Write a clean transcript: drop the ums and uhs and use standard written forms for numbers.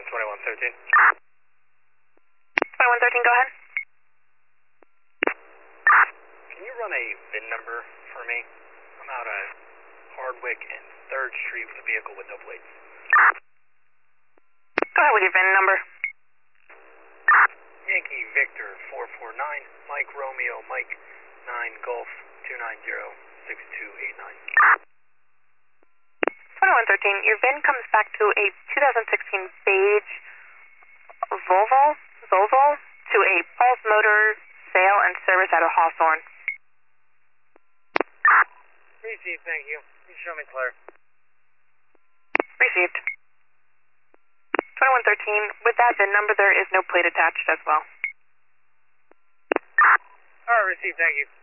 2113. 2113, go ahead. Can you run a VIN number for me? I'm out at Hardwick and 3rd Street with a vehicle with no plates. Go ahead with your VIN number. Yankee Victor 449, Mike Romeo Mike 9 Golf 290-6289. 2113, your VIN comes back to a 2016 beige Volvo to a Pulse Motor sale and service out of Hawthorne. Received, thank you. You show me clear. Received. 2113, with that VIN number, there is no plate attached as well. Alright, received, thank you.